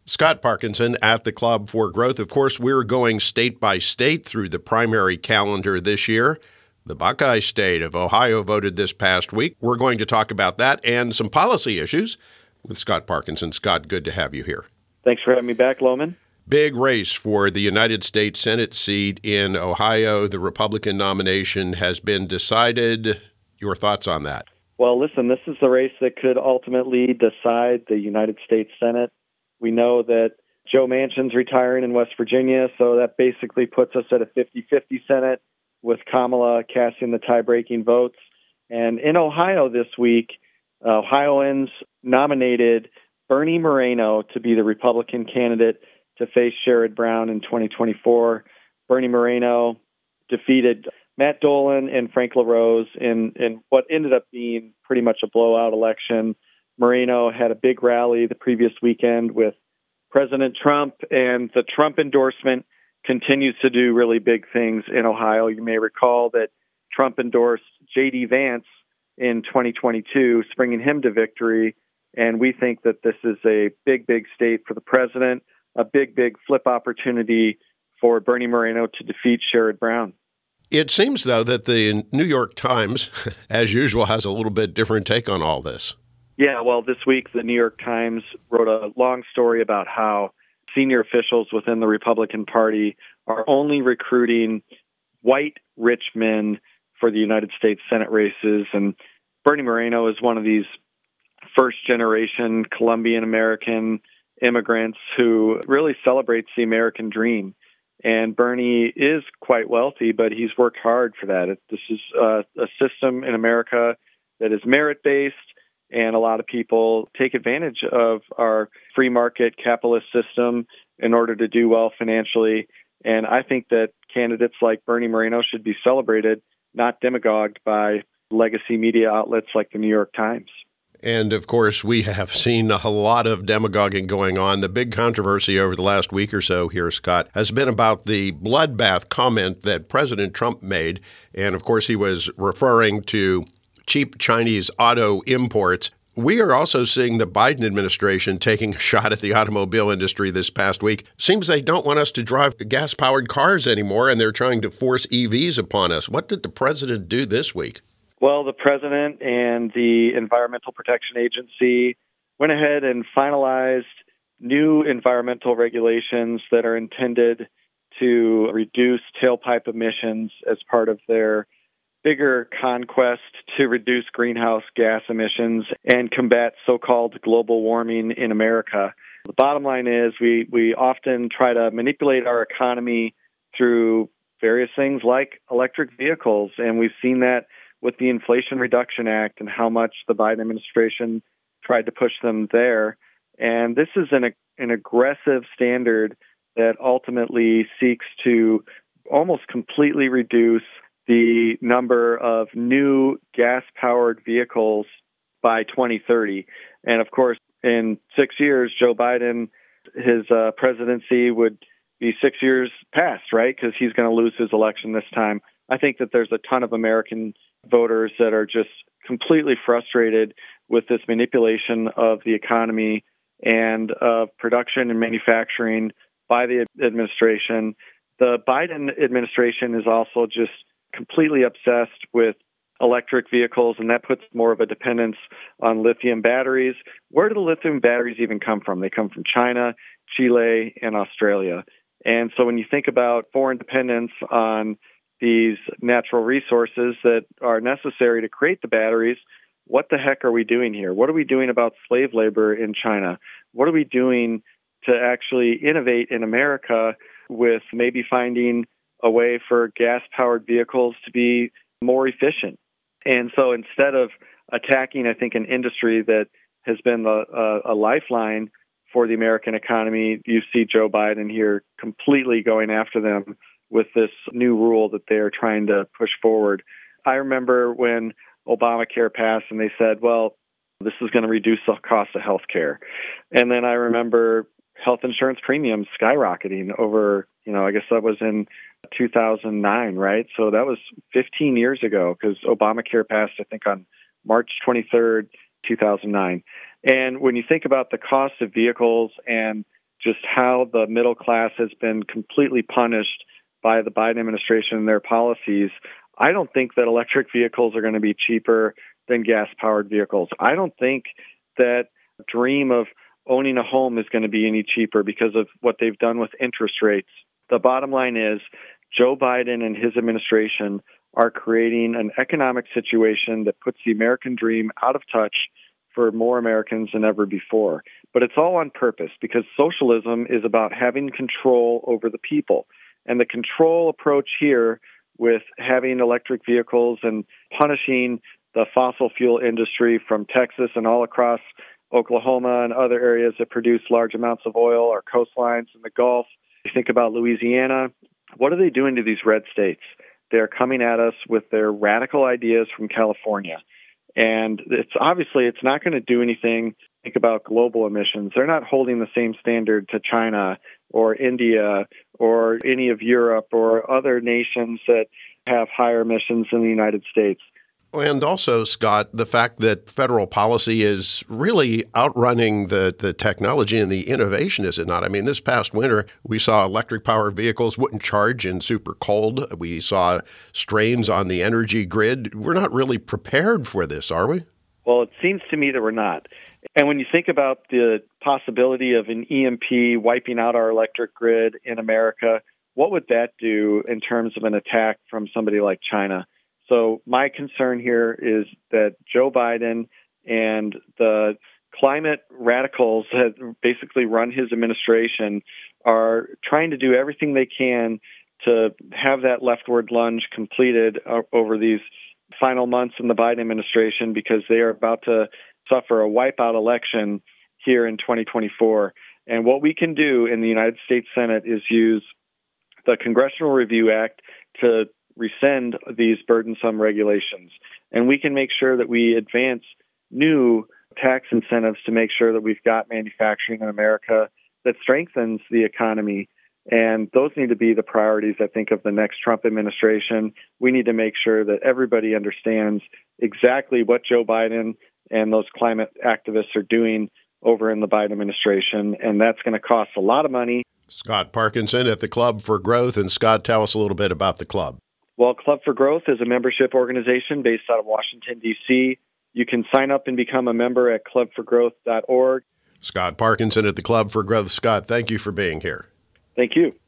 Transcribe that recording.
Scott Parkinson at the Club for Growth. Of course, we're going state by state through the primary calendar this year. The Buckeye State of Ohio voted this past week. We're going to talk about that and some policy issues with Scott Parkinson. Scott, good to have you here. Thanks for having me back, Lohman. Big race for the United States Senate seat in Ohio. The Republican nomination has been decided. Your thoughts on that? Well, listen, this is the race that could ultimately decide the United States Senate. We know that Joe Manchin's retiring in West Virginia, so that basically puts us at a 50-50 Senate with Kamala casting the tie-breaking votes. And in Ohio this week, Ohioans nominated Bernie Moreno to be the Republican candidate to face Sherrod Brown in 2024. Bernie Moreno defeated Matt Dolan and Frank LaRose in what ended up being pretty much a blowout election. Moreno had a big rally the previous weekend with President Trump, and the Trump endorsement continues to do really big things in Ohio. You may recall that Trump endorsed J.D. Vance in 2022, bringing him to victory, and we think that this is a big, big state for the president, a big, big flip opportunity for Bernie Moreno to defeat Sherrod Brown. It seems, though, that the New York Times, as usual, has a little bit different take on all this. Yeah, well, this week the New York Times wrote a long story about how senior officials within the Republican Party are only recruiting white rich men for the United States Senate races. And Bernie Moreno is one of these first-generation Colombian American immigrants who really celebrates the American dream. And Bernie is quite wealthy, but he's worked hard for that. This is a system in America that is merit-based, and a lot of people take advantage of our free market capitalist system in order to do well financially. And I think that candidates like Bernie Moreno should be celebrated, not demagogued by legacy media outlets like the New York Times. And, of course, we have seen a lot of demagoguing going on. The big controversy over the last week or so here, Scott, has been about the bloodbath comment that President Trump made. And, of course, he was referring to cheap Chinese auto imports. We are also seeing the Biden administration taking a shot at the automobile industry this past week. Seems they don't want us to drive gas-powered cars anymore, and they're trying to force EVs upon us. What did the president do this week? Well, the president and the Environmental Protection Agency went ahead and finalized new environmental regulations that are intended to reduce tailpipe emissions as part of their bigger conquest to reduce greenhouse gas emissions and combat so-called global warming in America. The bottom line is we often try to manipulate our economy through various things like electric vehicles, and we've seen that with the Inflation Reduction Act and how much the Biden administration tried to push them there. And this is an aggressive standard that ultimately seeks to almost completely reduce the number of new gas-powered vehicles by 2030. And of course, in 6 years, Joe Biden, his presidency would be 6 years past, right? Because he's going to lose his election this time. I think that there's a ton of American voters that are just completely frustrated with this manipulation of the economy and of production and manufacturing by the administration. The Biden administration is also just completely obsessed with electric vehicles, and that puts more of a dependence on lithium batteries. Where do the lithium batteries even come from? They come from China, Chile, and Australia. And so when you think about foreign dependence on these natural resources that are necessary to create the batteries, what the heck are we doing here? What are we doing about slave labor in China? What are we doing to actually innovate in America with maybe finding a way for gas-powered vehicles to be more efficient? And so instead of attacking, I think, an industry that has been a lifeline for the American economy, you see Joe Biden here completely going after them with this new rule that they're trying to push forward. I remember when Obamacare passed and they said, well, this is going to reduce the cost of health care. And then I remember health insurance premiums skyrocketing over, I guess that was in 2009, right? So that was 15 years ago because Obamacare passed, I think, on March 23rd, 2009. And when you think about the cost of vehicles and just how the middle class has been completely punished by the Biden administration and their policies, I don't think that electric vehicles are going to be cheaper than gas-powered vehicles. I don't think that dream of owning a home is going to be any cheaper because of what they've done with interest rates. The bottom line is Joe Biden and his administration are creating an economic situation that puts the American dream out of touch for more Americans than ever before. But it's all on purpose because socialism is about having control over the people. And the control approach here with having electric vehicles and punishing the fossil fuel industry from Texas and all across Oklahoma and other areas that produce large amounts of oil, or coastlines in the Gulf. You think about Louisiana. What are they doing to these red states? They're coming at us with their radical ideas from California. And it's not going to do anything. Think about global emissions. They're not holding the same standard to China or India or any of Europe or other nations that have higher emissions than the United States. And also, Scott, the fact that federal policy is really outrunning the technology and the innovation, is it not? I mean, this past winter, we saw electric-powered vehicles wouldn't charge in super cold. We saw strains on the energy grid. We're not really prepared for this, are we? Well, it seems to me that we're not. And when you think about the possibility of an EMP wiping out our electric grid in America, what would that do in terms of an attack from somebody like China? So my concern here is that Joe Biden and the climate radicals that basically run his administration are trying to do everything they can to have that leftward lunge completed over these final months in the Biden administration, because they are about to suffer a wipeout election here in 2024. And what we can do in the United States Senate is use the Congressional Review Act to rescind these burdensome regulations. And we can make sure that we advance new tax incentives to make sure that we've got manufacturing in America that strengthens the economy. And those need to be the priorities, I think, of the next Trump administration. We need to make sure that everybody understands exactly what Joe Biden and those climate activists are doing over in the Biden administration. And that's going to cost a lot of money. Scott Parkinson at the Club for Growth. And Scott, tell us a little bit about the club. Well, Club for Growth is a membership organization based out of Washington, D.C. You can sign up and become a member at clubforgrowth.org. Scott Parkinson at the Club for Growth. Scott, thank you for being here. Thank you.